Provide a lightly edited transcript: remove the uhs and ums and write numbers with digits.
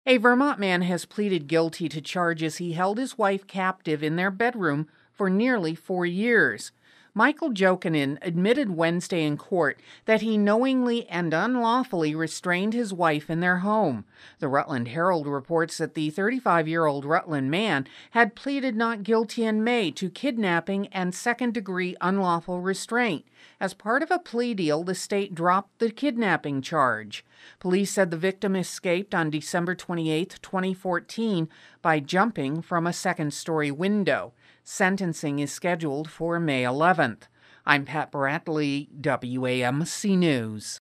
A Vermont man has pleaded guilty to charges he held his wife captive in their bedroom for nearly 4 years. Michael Jokinen admitted Wednesday in court that he knowingly and unlawfully restrained his wife in their home. The Rutland Herald reports that the 35-year-old Rutland man had pleaded not guilty in May to kidnapping and second-degree unlawful restraint. As part of a plea deal, the state dropped the kidnapping charge. Police said the victim escaped on December 28, 2014, by jumping from a second-story window. Sentencing is scheduled for May 11th. I'm Pat Bradley, WAMC News.